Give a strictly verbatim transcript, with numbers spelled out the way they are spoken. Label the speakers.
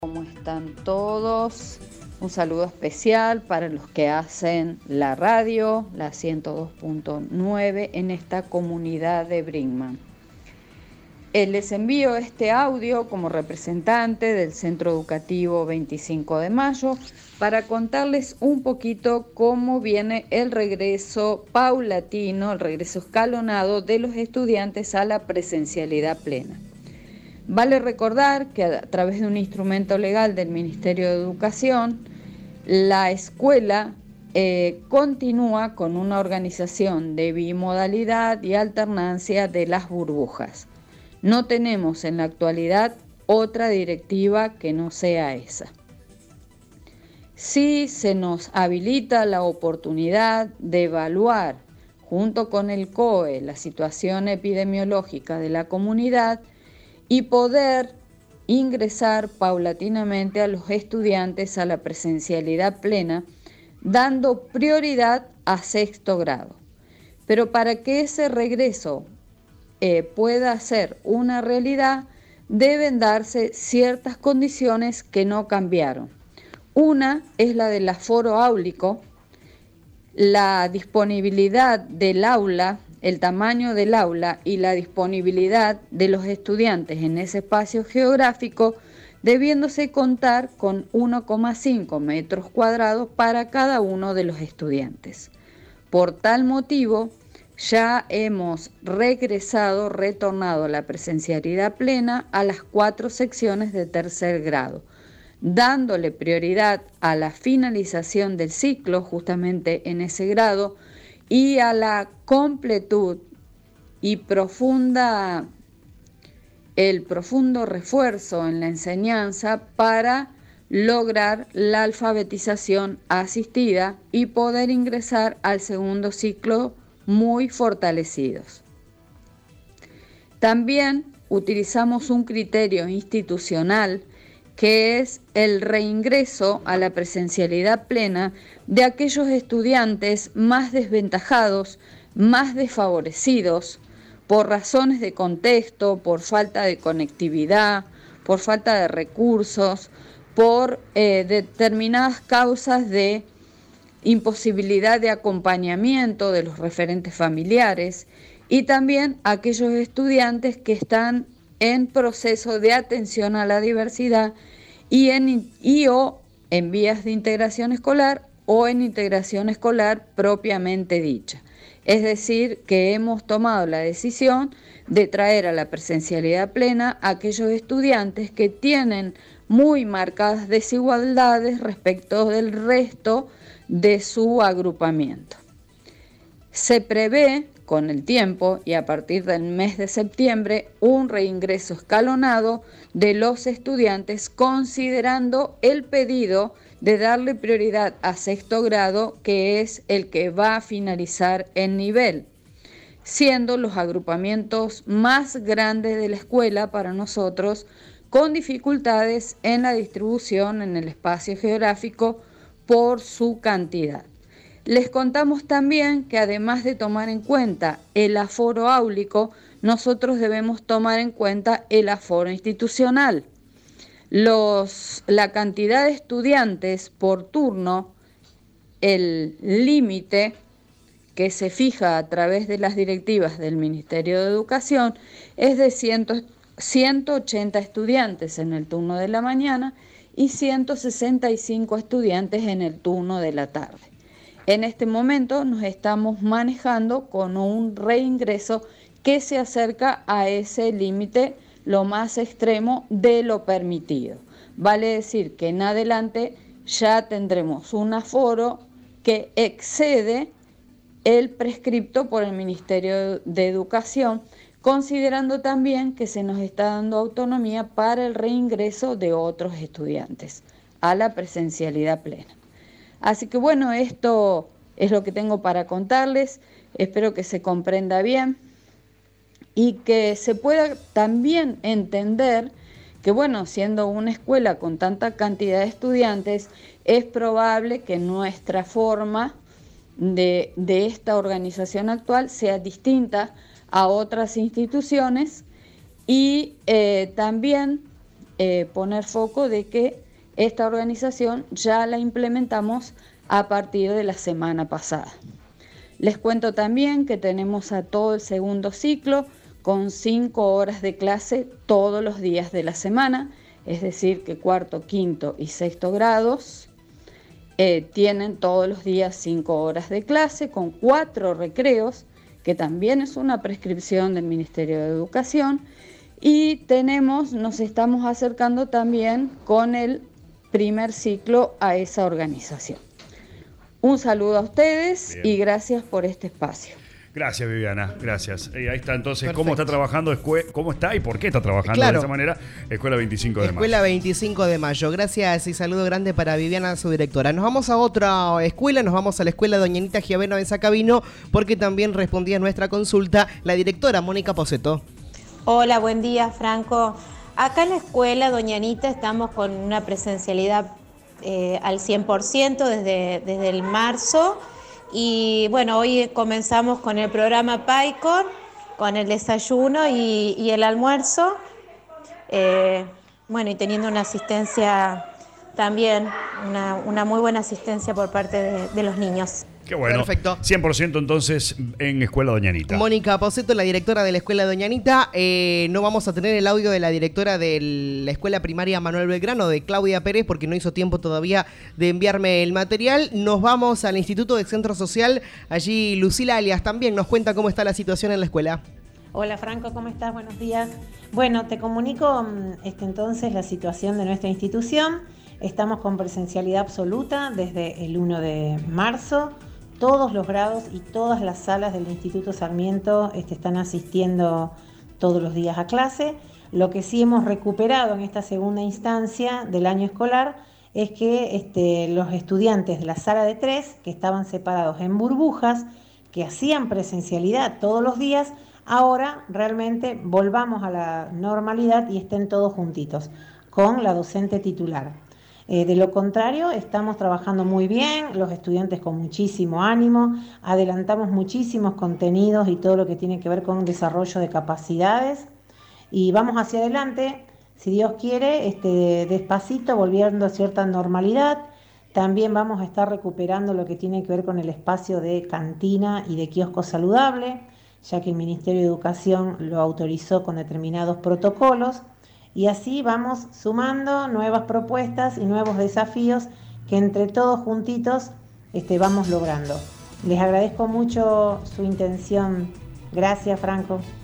Speaker 1: ¿Cómo están todos? Un saludo especial para los que hacen la radio, la ciento dos punto nueve, en esta comunidad de Brinkmann. Eh, les envío este audio como representante del Centro Educativo veinticinco de mayo para contarles un poquito cómo viene el regreso paulatino, el regreso escalonado de los estudiantes a la presencialidad plena. Vale recordar que a través de un instrumento legal del Ministerio de Educación, la escuela eh, continúa con una organización de bimodalidad y alternancia de las burbujas. No tenemos en la actualidad otra directiva que no sea esa. Sí se nos habilita la oportunidad de evaluar junto con el C O E la situación epidemiológica de la comunidad y poder ingresar paulatinamente a los estudiantes a la presencialidad plena, dando prioridad a sexto grado. Pero para que ese regreso eh, pueda ser una realidad, deben darse ciertas condiciones que no cambiaron. Una es la del aforo áulico, la disponibilidad del aula, el tamaño del aula y la disponibilidad de los estudiantes en ese espacio geográfico, debiéndose contar con uno coma cinco metros cuadrados para cada uno de los estudiantes. Por tal motivo, ya hemos regresado, retornado a la presencialidad plena a las cuatro secciones de tercer grado, dándole prioridad a la finalización del ciclo justamente en ese grado y a la completud y profunda, el profundo refuerzo en la enseñanza para lograr la alfabetización asistida y poder ingresar al segundo ciclo muy fortalecidos. También utilizamos un criterio institucional que es el reingreso a la presencialidad plena de aquellos estudiantes más desventajados, más desfavorecidos, por razones de contexto, por falta de conectividad, por falta de recursos, por eh, determinadas causas de imposibilidad de acompañamiento de los referentes familiares y también aquellos estudiantes que están en proceso de atención a la diversidad y, en, y o en vías de integración escolar o en integración escolar propiamente dicha. Es decir, que hemos tomado la decisión de traer a la presencialidad plena a aquellos estudiantes que tienen muy marcadas desigualdades respecto del resto de su agrupamiento. Se prevé con el tiempo y a partir del mes de septiembre un reingreso escalonado de los estudiantes considerando el pedido de darle prioridad a sexto grado, que es el que va a finalizar el nivel, siendo los agrupamientos más grandes de la escuela para nosotros con dificultades en la distribución en el espacio geográfico por su cantidad. Les contamos también que además de tomar en cuenta el aforo áulico, nosotros debemos tomar en cuenta el aforo institucional. Los, la cantidad de estudiantes por turno, el límite que se fija a través de las directivas del Ministerio de Educación es de ciento ochenta estudiantes en el turno de la mañana y ciento sesenta y cinco estudiantes en el turno de la tarde. En este momento nos estamos manejando con un reingreso que se acerca a ese límite lo más extremo de lo permitido. Vale decir que en adelante ya tendremos un aforo que excede el prescripto por el Ministerio de Educación, considerando también que se nos está dando autonomía para el reingreso de otros estudiantes a la presencialidad plena. Así que bueno, esto es lo que tengo para contarles, espero que se comprenda bien y que se pueda también entender que bueno, siendo una escuela con tanta cantidad de estudiantes, es probable que nuestra forma de, de esta organización actual sea distinta a otras instituciones y eh, también eh, poner foco de que esta organización ya la implementamos a partir de la semana pasada. Les cuento también que tenemos a todo el segundo ciclo con cinco horas de clase todos los días de la semana, es decir, que cuarto, quinto y sexto grados eh, tienen todos los días cinco horas de clase con cuatro recreos, que también es una prescripción del Ministerio de Educación, y tenemos, nos estamos acercando también con el primer ciclo a esa organización. Un saludo a ustedes. Bien. Y gracias por este espacio.
Speaker 2: Gracias, Viviana, gracias. Y ahí está entonces. Perfecto. Cómo está trabajando, cómo está y por qué está trabajando claro. de esa manera Escuela veinticinco de Mayo.
Speaker 3: Escuela veinticinco de Mayo. Gracias y saludo grande para Viviana, su directora. Nos vamos a otra escuela, nos vamos a la escuela Doña Anita Giaveno en Sacabino, porque también respondía a nuestra consulta la directora Mónica Posetto.
Speaker 4: Hola, buen día, Franco. Acá en la escuela Doña Anita estamos con una presencialidad eh, al cien por ciento desde, desde el marzo. Y bueno, hoy comenzamos con el programa PAICOR, con el desayuno y, y el almuerzo. Eh, bueno, y teniendo una asistencia también, una, una muy buena asistencia por parte de, de los niños.
Speaker 2: Qué bueno.
Speaker 3: Perfecto.
Speaker 2: cien por ciento entonces en Escuela Doña Anita.
Speaker 3: Mónica Posetto, la directora de la Escuela Doña Anita. Eh, no vamos a tener el audio de la directora de la Escuela Primaria Manuel Belgrano, de Claudia Pérez, porque no hizo tiempo todavía de enviarme el material. Nos vamos al Instituto de Centro Social. Allí Lucila Alias también nos cuenta cómo está la situación en la escuela.
Speaker 5: Hola Franco, ¿cómo estás? Buenos días. Bueno, te comunico este, entonces la situación de nuestra institución. Estamos con presencialidad absoluta desde el primero de marzo. Todos los grados y todas las salas del Instituto Sarmiento este, están asistiendo todos los días a clase. Lo que sí hemos recuperado en esta segunda instancia del año escolar es que este, los estudiantes de la sala de tres, que estaban separados en burbujas, que hacían presencialidad todos los días, ahora realmente volvamos a la normalidad y estén todos juntitos, con la docente titular. Eh, de lo contrario, estamos trabajando muy bien, los estudiantes con muchísimo ánimo, adelantamos muchísimos contenidos y todo lo que tiene que ver con desarrollo de capacidades y vamos hacia adelante, si Dios quiere, este, despacito, volviendo a cierta normalidad. También vamos a estar recuperando lo que tiene que ver con el espacio de cantina y de kiosco saludable, ya que el Ministerio de Educación lo autorizó con determinados protocolos. Y así vamos sumando nuevas propuestas y nuevos desafíos que entre todos juntitos este, vamos logrando. Les agradezco mucho su intención. Gracias, Franco.